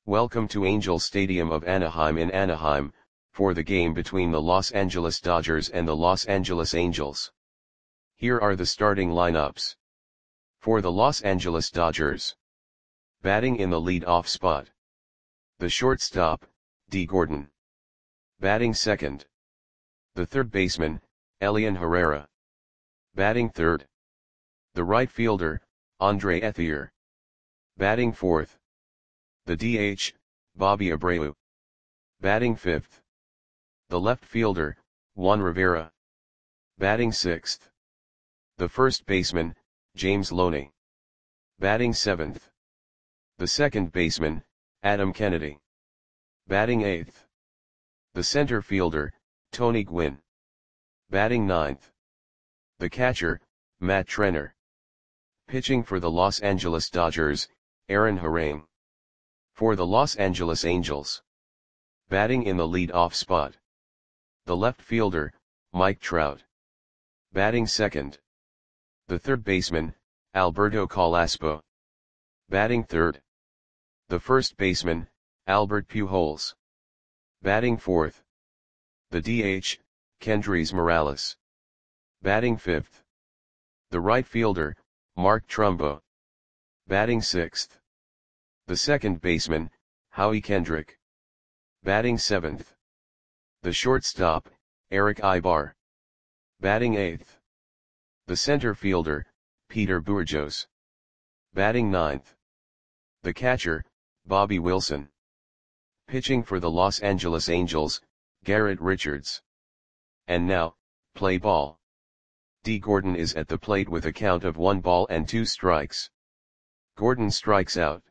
Welcome to Angel Stadium of Anaheim in Anaheim, for the game between the Los Angeles Dodgers and the Los Angeles Angels. Here are the starting lineups. For the Los Angeles Dodgers. Batting in the lead-off spot. The shortstop, Dee Gordon. Batting second. The third baseman, Elian Herrera. Batting third. The right fielder, Andre Ethier. Batting fourth. The DH, Bobby Abreu. Batting fifth. The left fielder, Juan Rivera. Batting sixth. The first baseman, James Loney. Batting seventh. The second baseman, Adam Kennedy. Batting eighth. The center fielder, Tony Gwynn. Batting ninth. The catcher, Matt Trenner. Pitching for the Los Angeles Dodgers, Aaron Harang. For the Los Angeles Angels. Batting in the lead-off spot. The left fielder, Mike Trout. Batting second. The third baseman, Alberto Carrasco. Batting third. The first baseman, Albert Pujols. Batting fourth. The DH, Kendrys Morales. Batting fifth. The right fielder, Mark Trumbo. Batting sixth. The second baseman, Howie Kendrick. Batting seventh. The shortstop, Eric Aybar. Batting eighth. The center fielder, Peter Bourjos. Batting ninth. The catcher, Bobby Wilson. Pitching for the Los Angeles Angels, Garrett Richards. And now, play ball. Dee Gordon is at the plate with a count of 1 ball and 2 strikes. Gordon strikes out.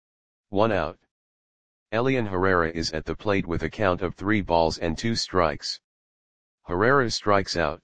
1 out. Elian Herrera is at the plate with a count of 3 balls and 2 strikes. Herrera strikes out.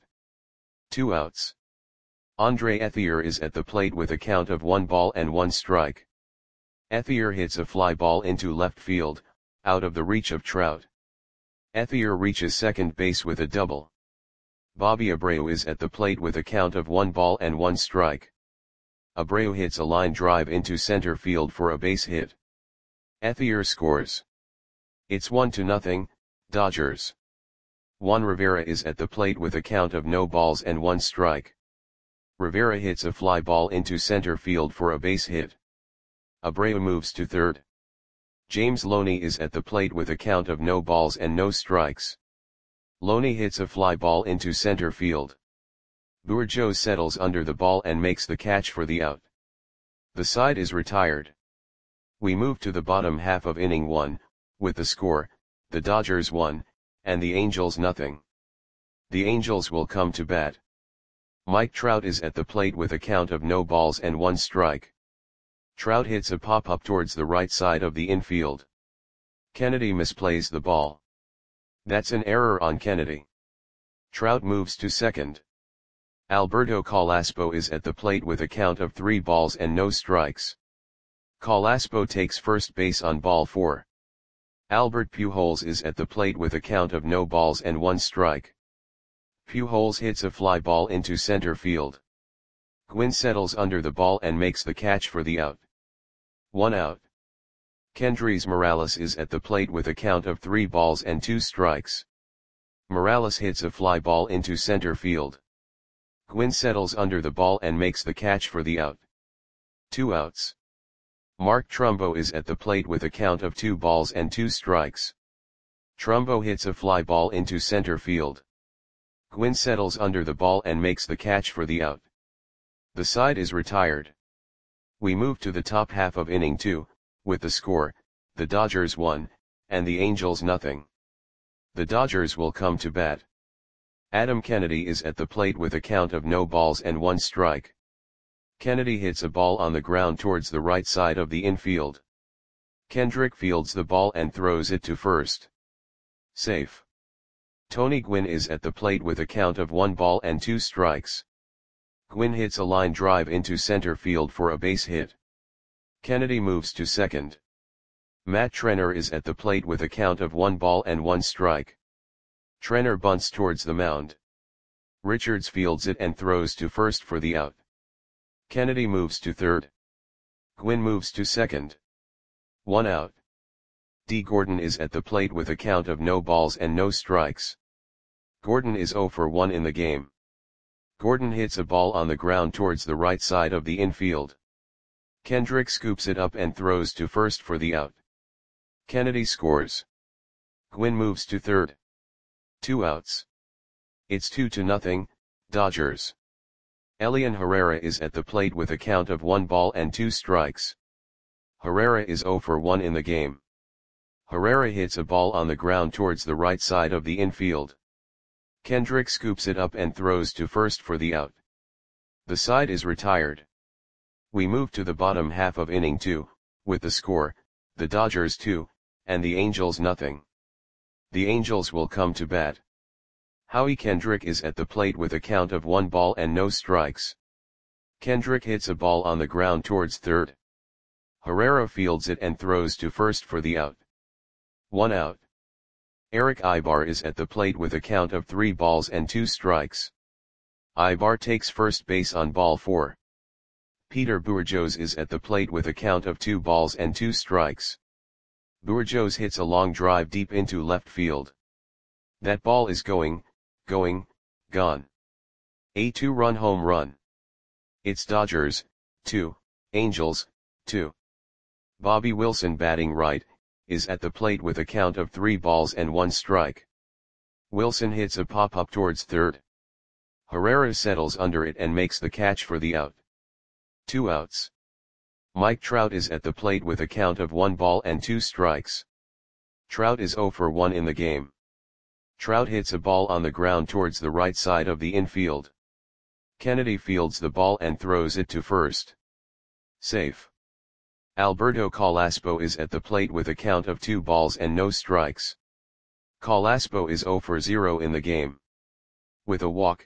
2 outs. Andre Ethier is at the plate with a count of 1 ball and 1 strike. Ethier hits a fly ball into left field, out of the reach of Trout. Ethier reaches second base with a double. Bobby Abreu is at the plate with a count of 1 ball and 1 strike. Abreu hits a line drive into center field for a base hit. Ethier scores. It's 1-0, Dodgers. Juan Rivera is at the plate with a count of no balls and 1 strike. Rivera hits a fly ball into center field for a base hit. Abreu moves to third. James Loney is at the plate with a count of no balls and no strikes. Loney hits a fly ball into center field. Bourjos settles under the ball and makes the catch for the out. The side is retired. We move to the bottom half of inning 1, with the score, the Dodgers 1, and the Angels 0. The Angels will come to bat. Mike Trout is at the plate with a count of no balls and 1 strike. Trout hits a pop-up towards the right side of the infield. Kennedy misplays the ball. That's an error on Kennedy. Trout moves to second. Alberto Carrasco is at the plate with a count of 3 balls and no strikes. Carrasco takes first base on ball 4. Albert Pujols is at the plate with a count of no balls and 1 strike. Pujols hits a fly ball into center field. Gwynn settles under the ball and makes the catch for the out. 1 out. Kendrys Morales is at the plate with a count of 3 balls and 2 strikes. Morales hits a fly ball into center field. Gwynn settles under the ball and makes the catch for the out. 2 outs. Mark Trumbo is at the plate with a count of 2 balls and 2 strikes. Trumbo hits a fly ball into center field. Gwynn settles under the ball and makes the catch for the out. The side is retired. We move to the top half of inning 2, with the score, the Dodgers 1, and the Angels 0. The Dodgers will come to bat. Adam Kennedy is at the plate with a count of no balls and 1 strike. Kennedy hits a ball on the ground towards the right side of the infield. Kendrick fields the ball and throws it to first. Safe. Tony Gwynn is at the plate with a count of 1 ball and 2 strikes. Gwynn hits a line drive into center field for a base hit. Kennedy moves to second. Matt Trenner is at the plate with a count of 1 ball and 1 strike. Trenner bunts towards the mound. Richards fields it and throws to first for the out. Kennedy moves to third. Gwynn moves to second. 1 out. D. Gordon is at the plate with a count of no balls and no strikes. Gordon is 0 for 1 in the game. Gordon hits a ball on the ground towards the right side of the infield. Kendrick scoops it up and throws to first for the out. Kennedy scores. Gwynn moves to third. 2 outs. It's 2-0, Dodgers. Elian Herrera is at the plate with a count of 1 ball and 2 strikes. Herrera is 0 for 1 in the game. Herrera hits a ball on the ground towards the right side of the infield. Kendrick scoops it up and throws to first for the out. The side is retired. We move to the bottom half of inning 2, with the score, the Dodgers 2, and the Angels nothing. The Angels will come to bat. Howie Kendrick is at the plate with a count of 1 ball and no strikes. Kendrick hits a ball on the ground towards third. Herrera fields it and throws to first for the out. 1 out. Eric Ibar is at the plate with a count of 3 balls and 2 strikes. Ibar takes first base on ball 4. Peter Bourjos is at the plate with a count of 2 balls and 2 strikes. Bourjos hits a long drive deep into left field. That ball is gone. A 2-run home run. It's Dodgers, 2, Angels, 2. Bobby Wilson, batting right, is at the plate with a count of 3 balls and 1 strike. Wilson hits a pop-up towards third. Herrera settles under it and makes the catch for the out. 2 outs. Mike Trout is at the plate with a count of 1 ball and 2 strikes. Trout is 0 for 1 in the game. Trout hits a ball on the ground towards the right side of the infield. Kennedy fields the ball and throws it to first. Safe. Alberto Calaspo is at the plate with a count of 2 balls and no strikes. Calaspo is 0 for 0 in the game. With a walk,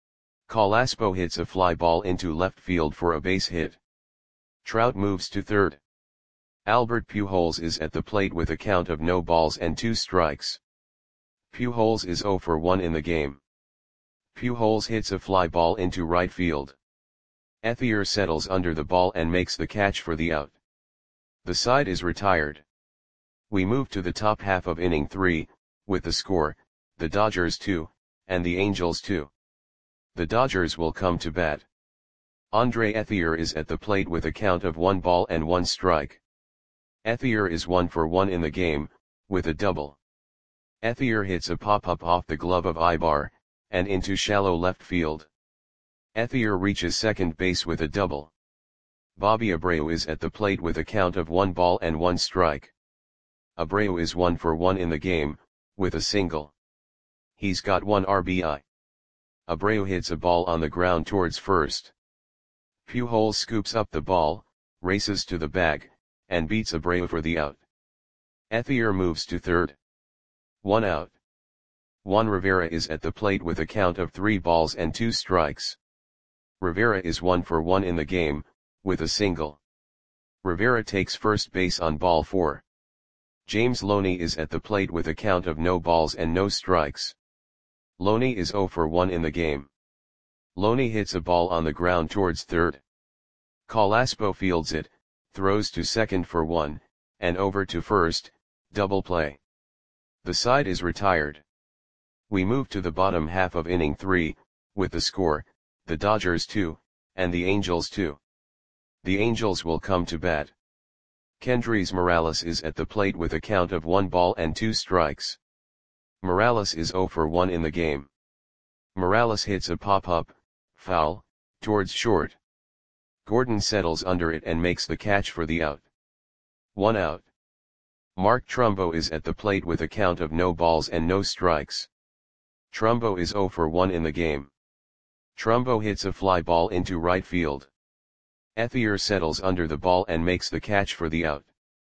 Calaspo hits a fly ball into left field for a base hit. Trout moves to third. Albert Pujols is at the plate with a count of no balls and 2 strikes. Pujols is 0 for 1 in the game. Pujols hits a fly ball into right field. Ethier settles under the ball and makes the catch for the out. The side is retired. We move to the top half of inning 3, with the score, the Dodgers 2, and the Angels 2. The Dodgers will come to bat. Andre Ethier is at the plate with a count of 1 ball and 1 strike. Ethier is 1 for 1 in the game, with a double. Ethier hits a pop-up off the glove of Ibar, and into shallow left field. Ethier reaches second base with a double. Bobby Abreu is at the plate with a count of 1 ball and 1 strike. Abreu is 1 for 1 in the game, with a single. He's got 1 RBI. Abreu hits a ball on the ground towards first. Pujols scoops up the ball, races to the bag, and beats Abreu for the out. Ethier moves to third. 1 out. Juan Rivera is at the plate with a count of 3 balls and 2 strikes. Rivera is 1 for 1 in the game, with a single. Rivera takes first base on ball 4. James Loney is at the plate with a count of no balls and no strikes. Loney is 0 for 1 in the game. Loney hits a ball on the ground towards third. Calaspo fields it, throws to second for 1, and over to first, double play. The side is retired. We move to the bottom half of inning 3, with the score, the Dodgers 2, and the Angels 2. The Angels will come to bat. Kendrys Morales is at the plate with a count of 1 ball and 2 strikes. Morales is 0 for 1 in the game. Morales hits a pop-up, foul, towards short. Gordon settles under it and makes the catch for the out. 1 out. Mark Trumbo is at the plate with a count of no balls and no strikes. Trumbo is 0 for 1 in the game. Trumbo hits a fly ball into right field. Ethier settles under the ball and makes the catch for the out.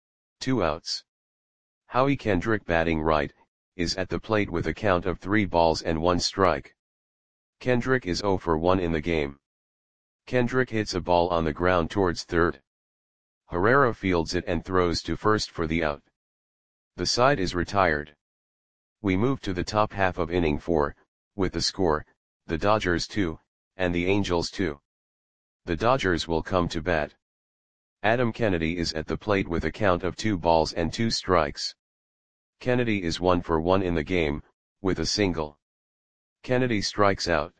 2 outs. Howie Kendrick, batting right, is at the plate with a count of 3 balls and 1 strike. Kendrick is 0 for 1 in the game. Kendrick hits a ball on the ground towards third. Herrera fields it and throws to first for the out. The side is retired. We move to the top half of inning 4, with the score, the Dodgers 2, and the Angels 2. The Dodgers will come to bat. Adam Kennedy is at the plate with a count of 2 balls and 2 strikes. Kennedy is 1 for 1 in the game, with a single. Kennedy strikes out.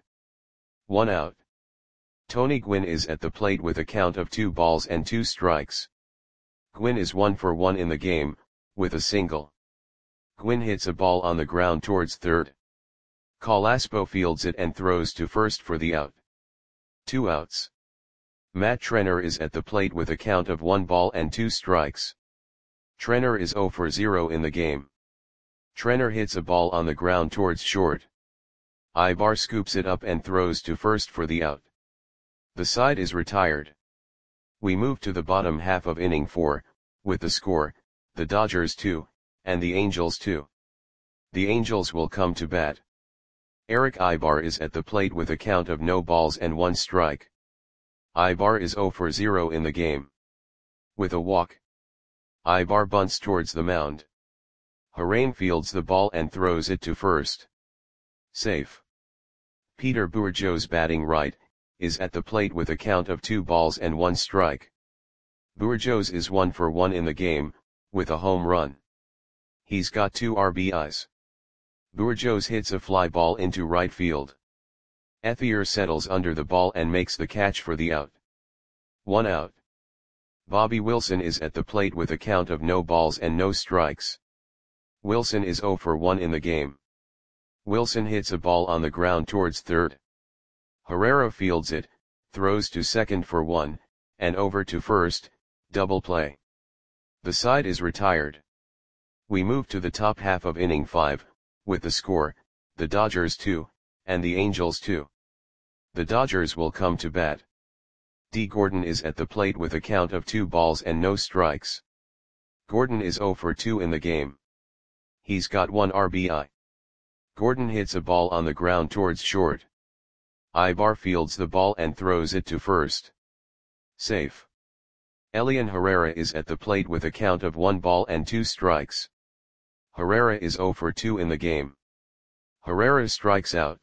1 out. Tony Gwynn is at the plate with a count of 2 balls and 2 strikes. Gwynn is 1 for 1 in the game, with a single. Gwynn hits a ball on the ground towards third. Colaspo fields it and throws to first for the out. 2 outs. Matt Trenner is at the plate with a count of 1 ball and 2 strikes. Trenner is 0 for 0 in the game. Trenner hits a ball on the ground towards short. Ibar scoops it up and throws to first for the out. The side is retired. We move to the bottom half of inning 4, with the score, the Dodgers 2, and the Angels 2. The Angels will come to bat. Eric Ibar is at the plate with a count of no balls and 1 strike. Ibar is 0 for 0 in the game. With a walk. Ibar bunts towards the mound. Harain fields the ball and throws it to first. Safe. Peter Bourgeau's batting right, is at the plate with a count of 2 balls and 1 strike. Bourgeau's is 1 for 1 in the game, with a home run. He's got 2 RBIs. Bourgeau's hits a fly ball into right field. Ethier settles under the ball and makes the catch for the out. 1 out. Bobby Wilson is at the plate with a count of no balls and no strikes. Wilson is 0 for 1 in the game. Wilson hits a ball on the ground towards third. Herrera fields it, throws to second for 1, and over to first, double play. The side is retired. We move to the top half of inning 5, with the score, the Dodgers 2, and the Angels 2. The Dodgers will come to bat. D. Gordon is at the plate with a count of 2 balls and no strikes. Gordon is 0 for 2 in the game. He's got 1 RBI. Gordon hits a ball on the ground towards short. Ibar fields the ball and throws it to first. Safe. Elian Herrera is at the plate with a count of 1 ball and 2 strikes. Herrera is 0 for 2 in the game. Herrera strikes out.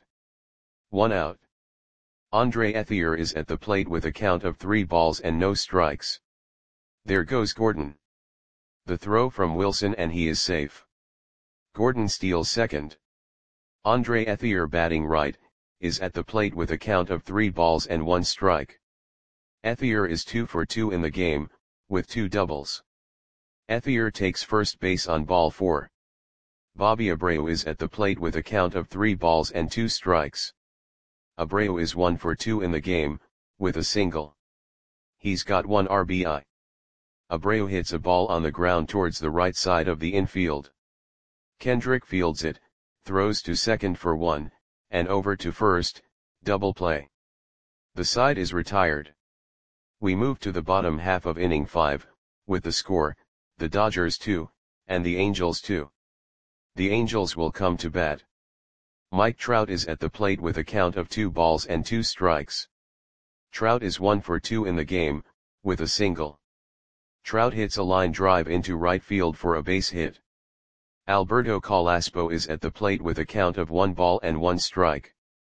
1 out. Andre Ethier is at the plate with a count of 3 balls and no strikes. There goes Gordon. The throw from Wilson and he is safe. Gordon steals second. Andre Ethier batting right, is at the plate with a count of 3 balls and 1 strike. Ethier is 2 for 2 in the game, with 2 doubles. Ethier takes first base on ball 4. Bobby Abreu is at the plate with a count of 3 balls and 2 strikes. Abreu is 1 for 2 in the game, with a single. He's got 1 RBI. Abreu hits a ball on the ground towards the right side of the infield. Kendrick fields it, throws to second for 1, and over to first, double play. The side is retired. We move to the bottom half of inning 5, with the score, the Dodgers 2, and the Angels 2. The Angels will come to bat. Mike Trout is at the plate with a count of 2 balls and 2 strikes. Trout is 1 for 2 in the game, with a single. Trout hits a line drive into right field for a base hit. Alberto Colaspo is at the plate with a count of 1 ball and 1 strike.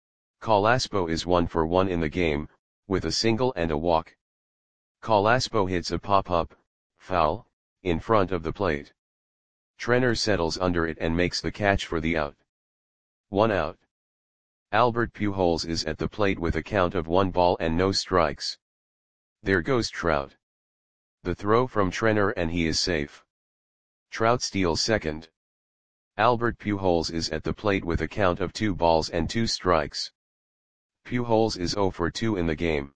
Colaspo is 1 for 1 in the game, with a single and a walk. Colaspo hits a pop-up, foul, in front of the plate. Trenner settles under it and makes the catch for the out. 1 out. Albert Pujols is at the plate with a count of 1 ball and no strikes. There goes Trout. The throw from Trenner and he is safe. Trout steals second. Albert Pujols is at the plate with a count of 2 balls and 2 strikes. Pujols is 0 for 2 in the game.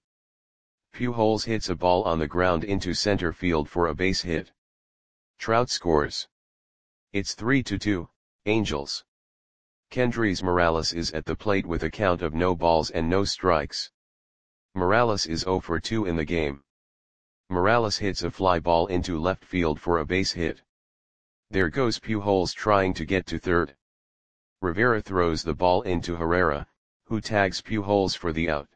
Pujols hits a ball on the ground into center field for a base hit. Trout scores. It's 3-2, Angels. Kendrys Morales is at the plate with a count of no balls and no strikes. Morales is 0 for 2 in the game. Morales hits a fly ball into left field for a base hit. There goes Pujols trying to get to third. Rivera throws the ball into Herrera, who tags Pujols for the out.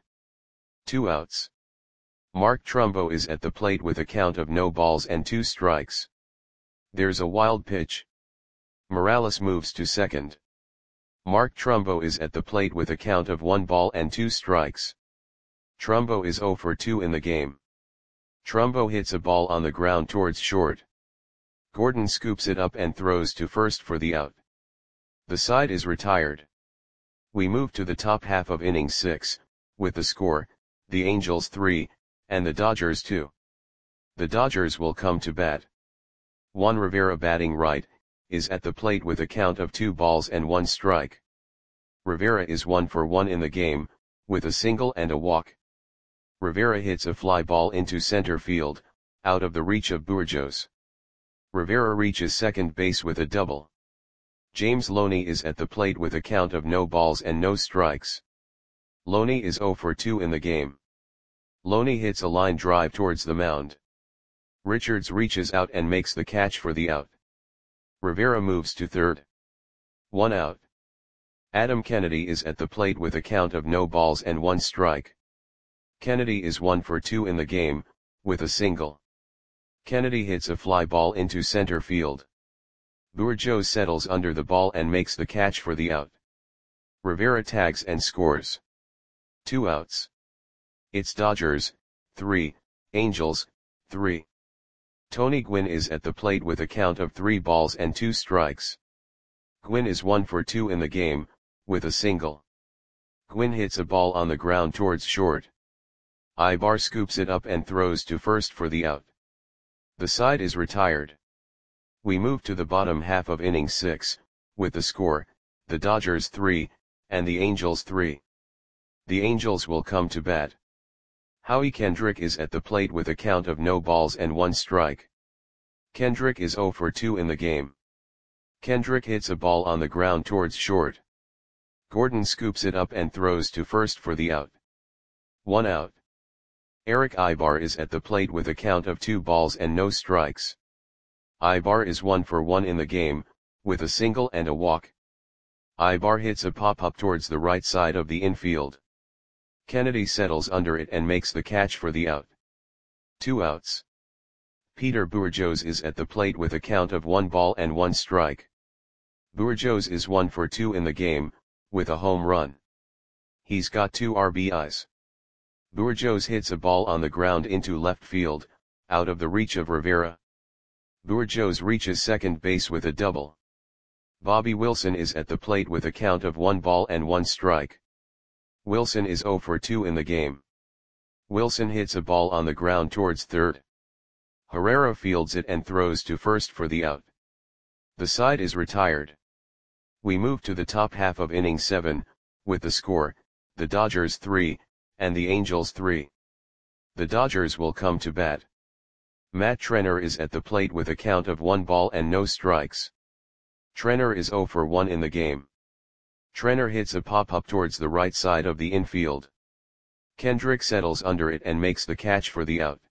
2 outs. Mark Trumbo is at the plate with a count of no balls and 2 strikes. There's a wild pitch. Morales moves to second. Mark Trumbo is at the plate with a count of 1 ball and 2 strikes. Trumbo is 0 for 2 in the game. Trumbo hits a ball on the ground towards short. Gordon scoops it up and throws to first for the out. The side is retired. We move to the top half of inning 6, with the score, the Angels 3, and the Dodgers 2. The Dodgers will come to bat. Juan Rivera, batting right, is at the plate with a count of 2 balls and 1 strike. Rivera is 1 for 1 in the game, with a single and a walk. Rivera hits a fly ball into center field, out of the reach of Bourjos. Rivera reaches second base with a double. James Loney is at the plate with a count of no balls and no strikes. Loney is 0 for 2 in the game. Loney hits a line drive towards the mound. Richards reaches out and makes the catch for the out. Rivera moves to third. 1 out. Adam Kennedy is at the plate with a count of no balls and 1 strike. Kennedy is 1 for 2 in the game, with a single. Kennedy hits a fly ball into center field. Bourjos settles under the ball and makes the catch for the out. Rivera tags and scores. 2 outs. It's Dodgers 3, Angels 3. Tony Gwynn is at the plate with a count of 3 balls and 2 strikes. Gwynn is 1 for 2 in the game, with a single. Gwynn hits a ball on the ground towards short. Ibar scoops it up and throws to first for the out. The side is retired. We move to the bottom half of inning 6, with the score, the Dodgers 3, and the Angels 3. The Angels will come to bat. Howie Kendrick is at the plate with a count of no balls and 1 strike. Kendrick is 0 for 2 in the game. Kendrick hits a ball on the ground towards short. Gordon scoops it up and throws to first for the out. 1 out. Eric Ibar is at the plate with a count of 2 balls and no strikes. Ibar is 1 for 1 in the game, with a single and a walk. Ibar hits a pop-up towards the right side of the infield. Kennedy settles under it and makes the catch for the out. 2 outs. Peter Bourjos is at the plate with a count of 1 ball and 1 strike. Bourjos is 1 for 2 in the game, with a home run. He's got 2 RBIs. Bourjos hits a ball on the ground into left field, out of the reach of Rivera. Bourjos reaches second base with a double. Bobby Wilson is at the plate with a count of 1 ball and 1 strike. Wilson is 0 for 2 in the game. Wilson hits a ball on the ground towards third. Herrera fields it and throws to first for the out. The side is retired. We move to the top half of inning 7, with the score, the Dodgers 3, and the Angels 3. The Dodgers will come to bat. Matt Trenner is at the plate with a count of 1 ball and no strikes. Trenner is 0 for 1 in the game. Trenner hits a pop-up towards the right side of the infield. Kendrick settles under it and makes the catch for the out.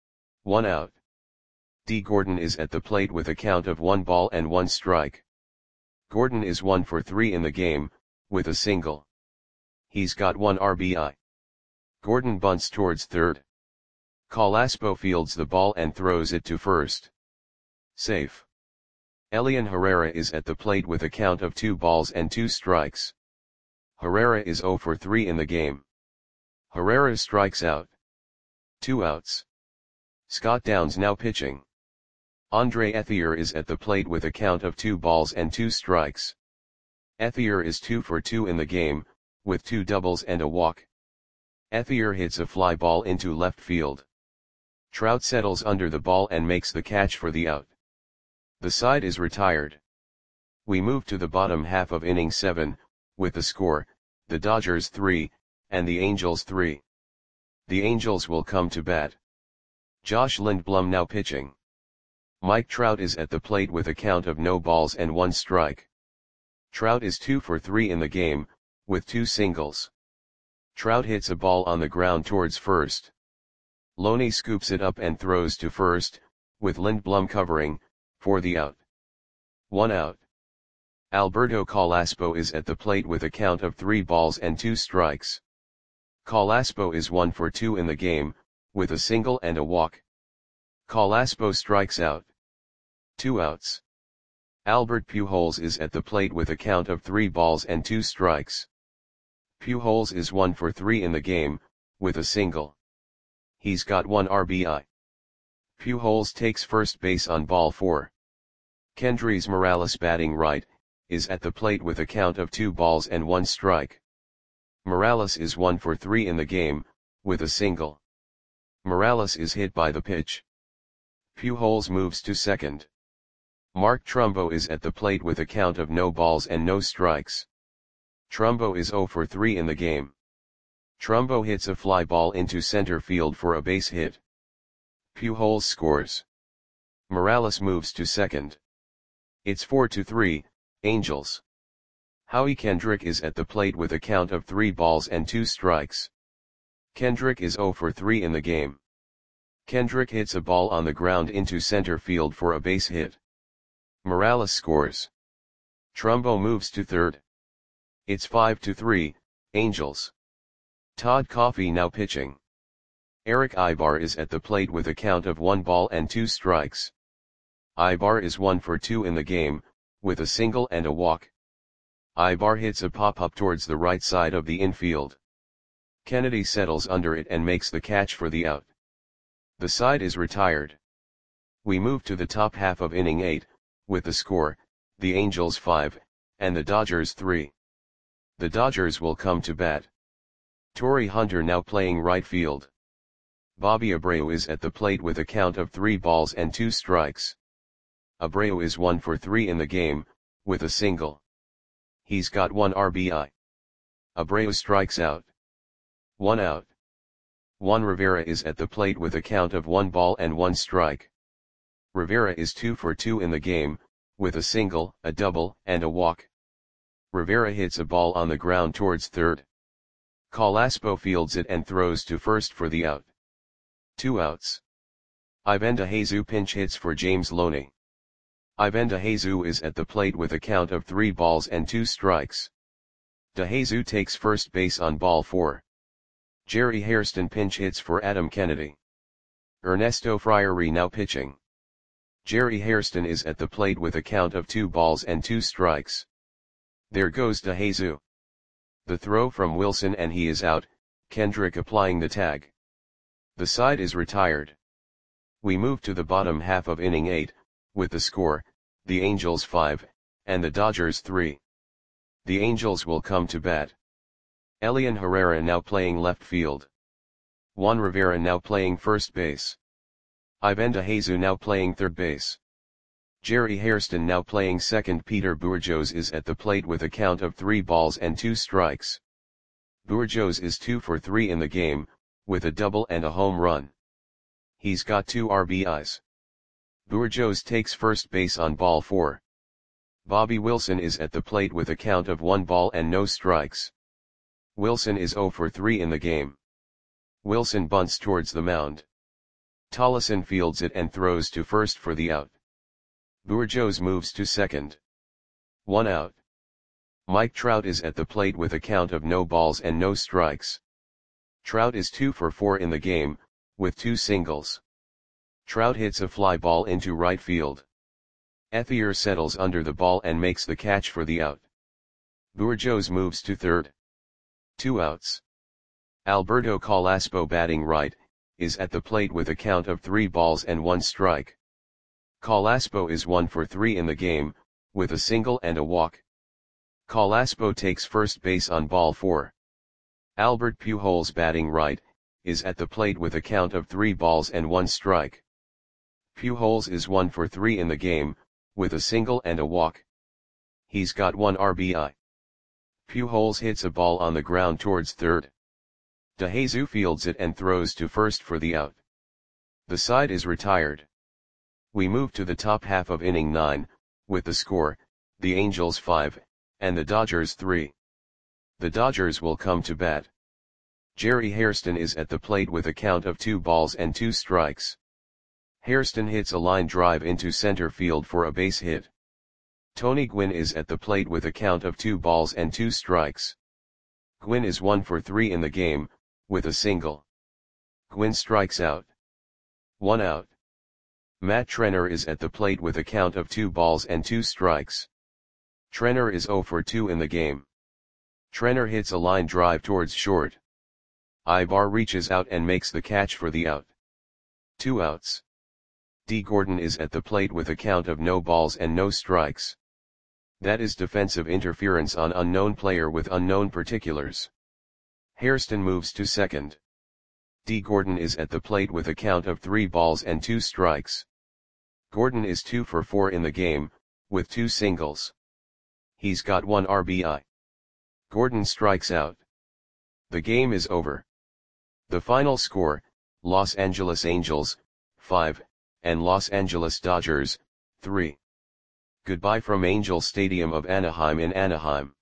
1 out. D. Gordon is at the plate with a count of 1 ball and 1 strike. Gordon is 1 for 3 in the game, with a single. He's got 1 RBI. Gordon bunts towards third. Calaspo fields the ball and throws it to first. Safe. Elian Herrera is at the plate with a count of 2 balls and 2 strikes. Herrera is 0 for 3 in the game. Herrera strikes out. 2 outs. Scott Downs now pitching. Andre Ethier is at the plate with a count of 2 balls and 2 strikes. Ethier is 2 for 2 in the game, with 2 doubles and a walk. Ethier hits a fly ball into left field. Trout settles under the ball and makes the catch for the out. The side is retired. We move to the bottom half of inning 7, with the score, the Dodgers 3, and the Angels 3. The Angels will come to bat. Josh Lindblom now pitching. Mike Trout is at the plate with a count of no balls and 1 strike. Trout is 2 for 3 in the game, with 2 singles. Trout hits a ball on the ground towards first. Loney scoops it up and throws to first, with Lindblom covering, for the out. 1 out. Alberto Calaspo is at the plate with a count of 3 balls and 2 strikes. Calaspo is 1 for 2 in the game, with a single and a walk. Calaspo strikes out. 2 outs. Albert Pujols is at the plate with a count of 3 balls and 2 strikes. Pujols is 1 for 3 in the game, with a single. He's got 1 RBI. Pujols takes first base on ball 4. Kendrys Morales batting right, is at the plate with a count of 2 balls and 1 strike. Morales is 1 for 3 in the game, with a single. Morales is hit by the pitch. Pujols moves to second. Mark Trumbo is at the plate with a count of no balls and no strikes. Trumbo is 0 for 3 in the game. Trumbo hits a fly ball into center field for a base hit. Pujols scores. Morales moves to second. It's 4-3, Angels. Howie Kendrick is at the plate with a count of 3 balls and 2 strikes. Kendrick is 0 for 3 in the game. Kendrick hits a ball on the ground into center field for a base hit. Morales scores. Trumbo moves to third. It's 5-3, Angels. Todd Coffey now pitching. Eric Aybar is at the plate with a count of 1 ball and 2 strikes. Aybar is 1 for 2 in the game, with a single and a walk. Aybar hits a pop-up towards the right side of the infield. Kennedy settles under it and makes the catch for the out. The side is retired. We move to the top half of inning 8, with the score, the Angels 5, and the Dodgers 3. The Dodgers will come to bat. Torrey Hunter now playing right field. Bobby Abreu is at the plate with a count of 3 balls and 2 strikes. Abreu is 1 for 3 in the game, with a single. He's got 1 RBI. Abreu strikes out. 1 out. Juan Rivera is at the plate with a count of 1 ball and 1 strike. Rivera is 2 for 2 in the game, with a single, a double, and a walk. Rivera hits a ball on the ground towards third. Carrasco fields it and throws to first for the out. 2 outs. Ivan DeJesus pinch hits for James Loney. Ivan DeJesus is at the plate with a count of 3 balls and 2 strikes. DeJesus takes first base on ball 4. Jerry Hairston pinch hits for Adam Kennedy. Ernesto Friary now pitching. Jerry Hairston is at the plate with a count of 2 balls and 2 strikes. There goes DeJesus. The throw from Wilson and he is out, Kendrick applying the tag. The side is retired. We move to the bottom half of inning 8, with the score, the Angels 5, and the Dodgers 3. The Angels will come to bat. Elian Herrera now playing left field. Juan Rivera now playing first base. Ivan DeJesus now playing third base. Jerry Hairston now playing second. Peter Bourjos is at the plate with a count of 3 balls and 2 strikes. Bourjos is 2 for 3 in the game, with a double and a home run. He's got 2 RBIs. Bourjos takes first base on ball 4. Bobby Wilson is at the plate with a count of 1 ball and no strikes. Wilson is 0 for 3 in the game. Wilson bunts towards the mound. Tollefson fields it and throws to first for the out. Bourjos moves to second. 1 out. Mike Trout is at the plate with a count of no balls and no strikes. Trout is 2 for 4 in the game, with 2 singles. Trout hits a fly ball into right field. Ethier settles under the ball and makes the catch for the out. Bourjos moves to third. 2 outs. Alberto Carrasco batting right, is at the plate with a count of 3 balls and 1 strike. Carrasco is 1 for 3 in the game, with a single and a walk. Carrasco takes first base on ball 4. Albert Pujols batting right, is at the plate with a count of 3 balls and 1 strike. Pujols is 1 for 3 in the game, with a single and a walk. He's got 1 RBI. Pujols hits a ball on the ground towards third. DeJesus fields it and throws to first for the out. The side is retired. We move to the top half of inning 9, with the score, the Angels 5, and the Dodgers 3. The Dodgers will come to bat. Jerry Hairston is at the plate with a count of 2 balls and 2 strikes. Hairston hits a line drive into center field for a base hit. Tony Gwynn is at the plate with a count of 2 balls and 2 strikes. Gwynn is 1 for 3 in the game, with a single. Gwynn strikes out. 1 out. Matt Trenner is at the plate with a count of 2 balls and 2 strikes. Trenner is 0 for 2 in the game. Trenner hits a line drive towards short. Aybar reaches out and makes the catch for the out. 2 outs. D. Gordon is at the plate with a count of no balls and no strikes. That is defensive interference on unknown player with unknown particulars. Hairston moves to second. D. Gordon is at the plate with a count of 3 balls and 2 strikes. Gordon is 2 for 4 in the game, with 2 singles. He's got 1 RBI. Gordon strikes out. The game is over. The final score, Los Angeles Angels, 5, and Los Angeles Dodgers, 3. Goodbye from Angel Stadium of Anaheim in Anaheim.